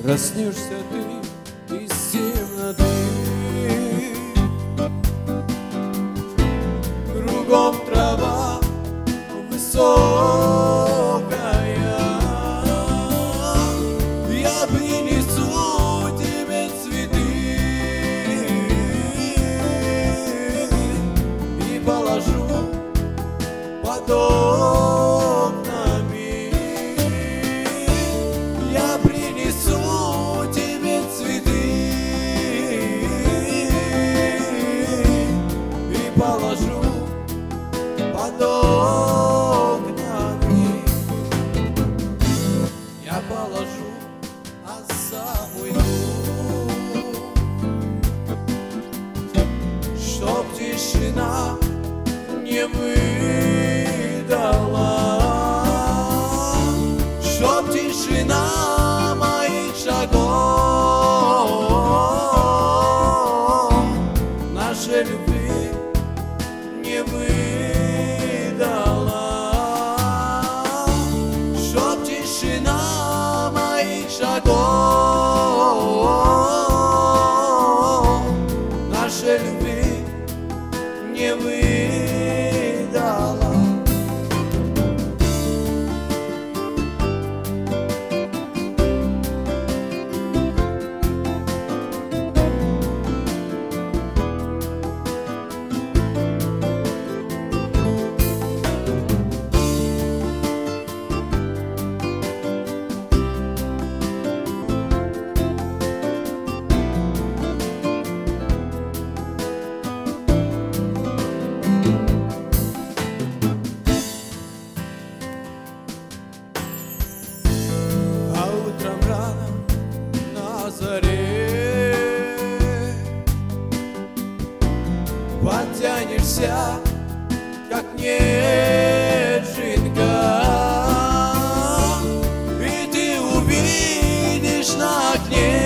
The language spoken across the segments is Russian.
Проснешься ты из темноты, кругом трава высокая. Я принесу тебе цветы и положу под окнами. Я принесу тебе цветы и положу под окнами. Я положу, а сам уйду, чтоб тишина не выдала, чтоб тишина моих шагов нашей любви не выдала, чтоб тишина моих шагов нашей любви не выдала. Потянешься, как неженка, и ты увидишь на окне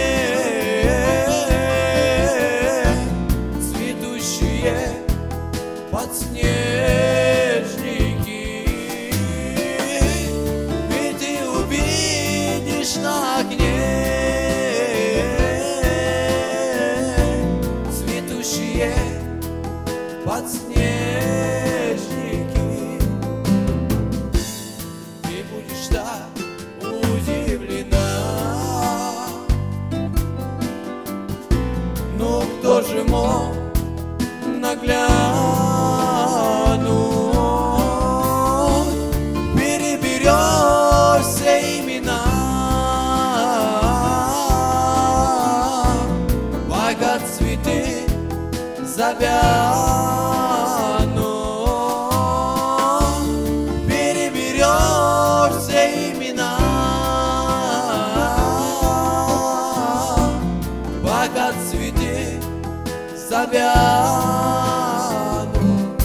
цветущие подснежники, и ты увидишь на окне цветущие подснежники. Ты будешь так удивлена. Ну кто же мог наглянуть? Переберешь все имена, пока цветы завянут. Переберешь все имена, пока цветы завянут.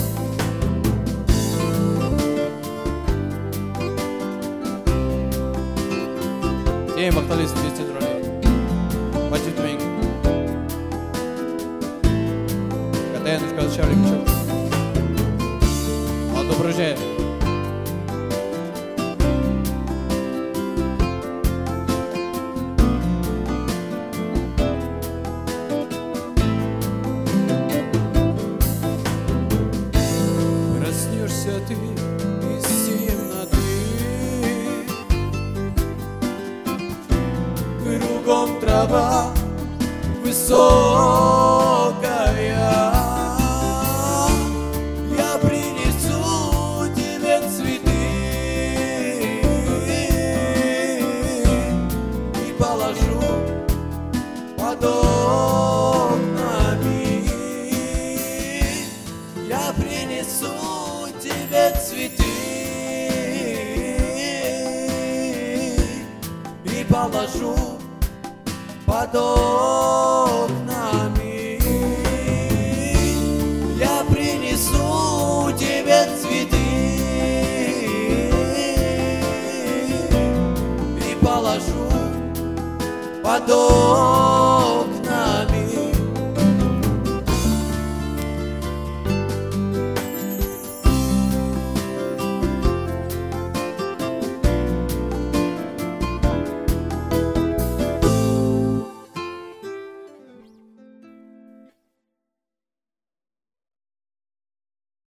Ey maqtalasiz festivallar. Majid Ming. Катаянов Калчарик. Отображение. Проснешься ты из темноты, кругом трава высокая. Я принесу тебе цветы и положу под окнами. Я принесу тебе цветы и положу под окнами. Я принесу тебе цветы и положу под окнами.